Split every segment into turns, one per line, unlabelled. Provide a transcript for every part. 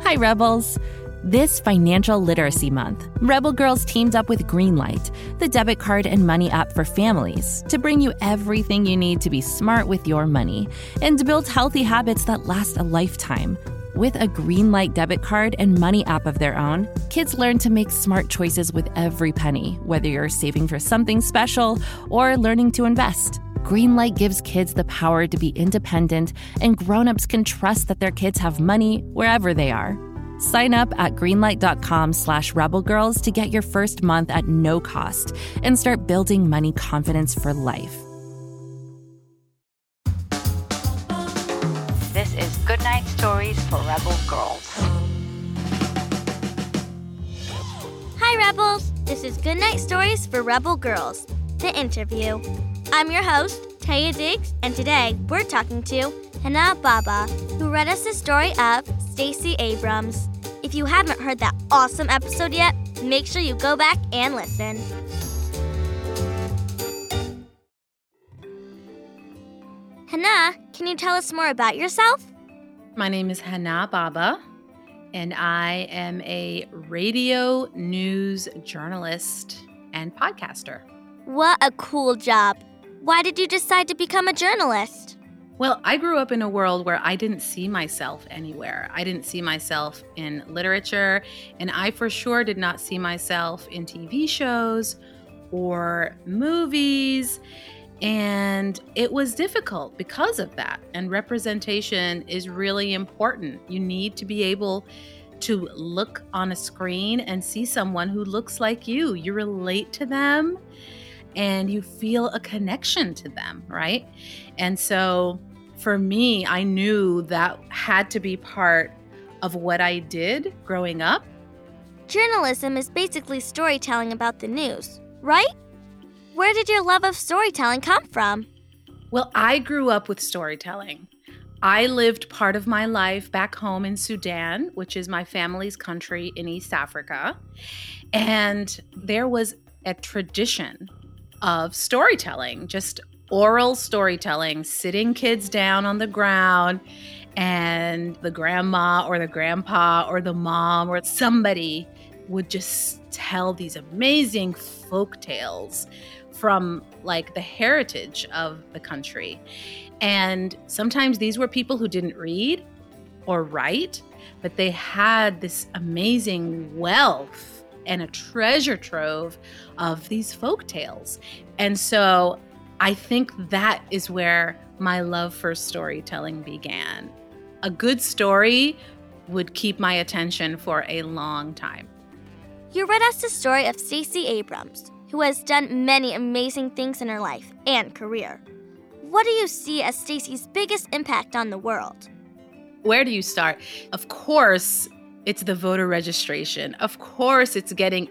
Hi, Rebels. This Financial Literacy Month, Rebel Girls teamed up with Greenlight, the debit card and money app for families, to bring you everything you need to be smart with your money and to build healthy habits that last a lifetime. With a Greenlight debit card and money app of their own, kids learn to make smart choices with every penny, whether you're saving for something special or learning to invest. Greenlight gives kids the power to be independent, and grown-ups can trust that their kids have money wherever they are. Sign up at greenlight.com/rebelgirls to get your first month at no cost and start building money confidence for life.
This is Goodnight Stories for Rebel Girls.
Hi, Rebels. This is Goodnight Stories for Rebel Girls, the interview. I'm your host, Taya Diggs, and today we're talking to Hannah Baba, who read us the story of Stacey Abrams. If you haven't heard that awesome episode yet, make sure you go back and listen. Hannah, can you tell us more about yourself?
My name is Hannah Baba, and I am a radio news journalist and podcaster.
What a cool job. Why did you decide to become a journalist?
Well, I grew up in a world where I didn't see myself anywhere. I didn't see myself in literature, and I for sure did not see myself in TV shows or movies. And it was difficult because of that. And representation is really important. You need to be able to look on a screen and see someone who looks like you. You relate to them and you feel a connection to them, right? And so for me, I knew that had to be part of what I did growing up.
Journalism is basically storytelling about the news, right? Where did your love of storytelling come from?
Well, I grew up with storytelling. I lived part of my life back home in Sudan, which is my family's country in East Africa. And there was a tradition of storytelling, just oral storytelling, sitting kids down on the ground, and the grandma or the grandpa or the mom or somebody would just tell these amazing folk tales from like the heritage of the country. And sometimes these were people who didn't read or write, but they had this amazing wealth and a treasure trove of these folk tales. And so I think that is where my love for storytelling began. A good story would keep my attention for a long time.
You read us the story of Stacey Abrams, who has done many amazing things in her life and career. What do you see as Stacey's biggest impact on the world?
Where do you start? Of course, it's the voter registration. Of course, it's getting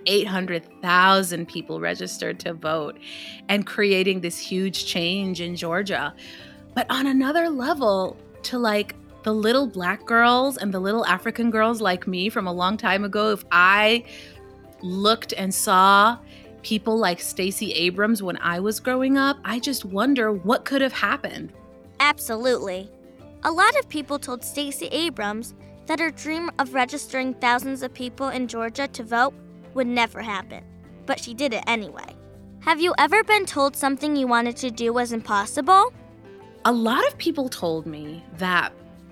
800,000 people registered to vote and creating this huge change in Georgia. But on another level, to like the little Black girls and the little African girls like me from a long time ago, if I looked and saw people like Stacey Abrams when I was growing up, I just wonder what could have happened.
Absolutely. A lot of people told Stacey Abrams that her dream of registering thousands of people in Georgia to vote would never happen, but she did it anyway. Have you ever been told something you wanted to do was impossible?
A lot of people told me that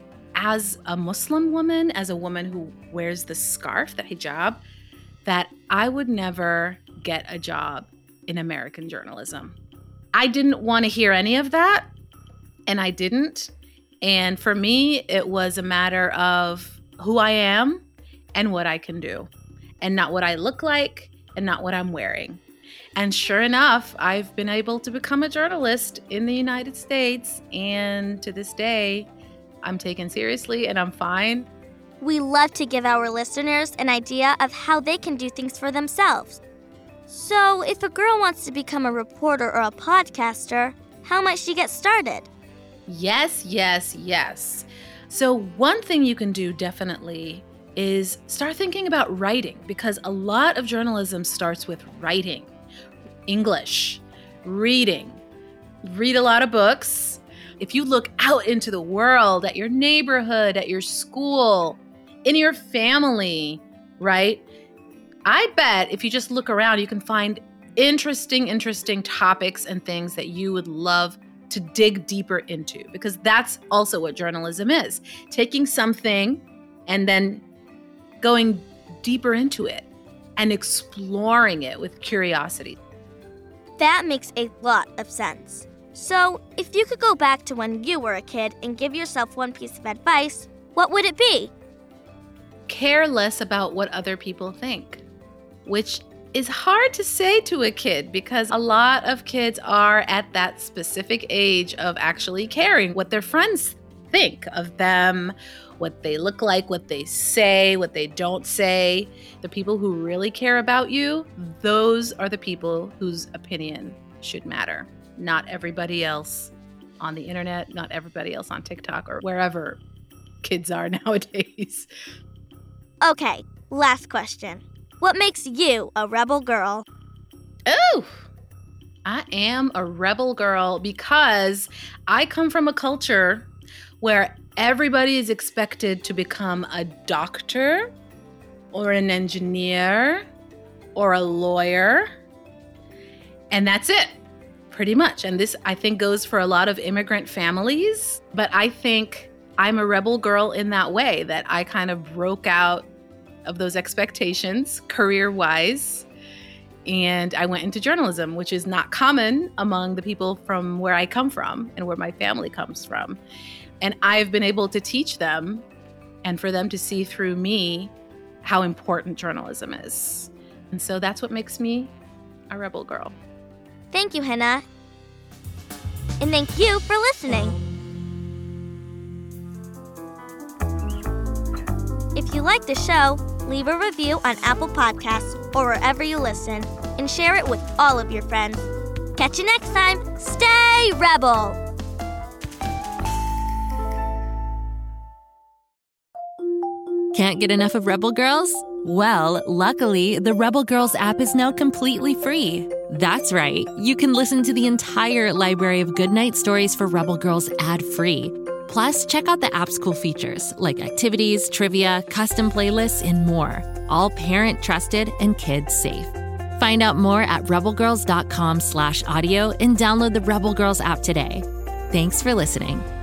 as a Muslim woman, as a woman who wears the scarf, the hijab, that I would never get a job in American journalism. I didn't want to hear any of that, and I didn't. And for me, it was a matter of who I am and what I can do, and not what I look like and not what I'm wearing. And sure enough, I've been able to become a journalist in the United States, and to this day, I'm taken seriously and I'm fine.
We love to give our listeners an idea of how they can do things for themselves. So, if a girl wants to become a reporter or a podcaster, how might she get started?
Yes. So one thing you can do definitely is start thinking about writing, because a lot of journalism starts with writing, English, reading. Read a lot of books. If you look out into the world, at your neighborhood, at your school, in your family, right? I bet if you just look around, you can find interesting topics and things that you would love to dig deeper into, because that's also what journalism is. Taking something and then going deeper into it and exploring it with curiosity.
That makes a lot of sense. So, if you could go back to when you were a kid and give yourself one piece of advice, what would it be?
Care less about what other people think, which is hard to say to a kid because a lot of kids are at that specific age of actually caring what their friends think of them, what they look like, what they say, what they don't say. The people who really care about you, those are the people whose opinion should matter. Not everybody else on the internet, not everybody else on TikTok or wherever kids are nowadays.
Okay, last question. What makes you a rebel girl?
Oh, I am a rebel girl because I come from a culture where everybody is expected to become a doctor or an engineer or a lawyer. And that's it, pretty much. And this, I think, goes for a lot of immigrant families. But I think I'm a rebel girl in that way, that I kind of broke out of those expectations career-wise. And I went into journalism, which is not common among the people from where I come from and where my family comes from. And I've been able to teach them and for them to see through me how important journalism is. And so that's what makes me a rebel girl.
Thank you, Hannah. And thank you for listening. If you like the show, leave a review on Apple Podcasts or wherever you listen, and share it with all of your friends. Catch you next time. Stay rebel!
Can't get enough of Rebel Girls? Well, luckily, the Rebel Girls app is now completely free. That's right. You can listen to the entire library of goodnight stories for Rebel Girls ad-free. Plus, check out the app's cool features like activities, trivia, custom playlists, and more. All parent-trusted and kids-safe. Find out more at rebelgirls.com/audio and download the Rebel Girls app today. Thanks for listening.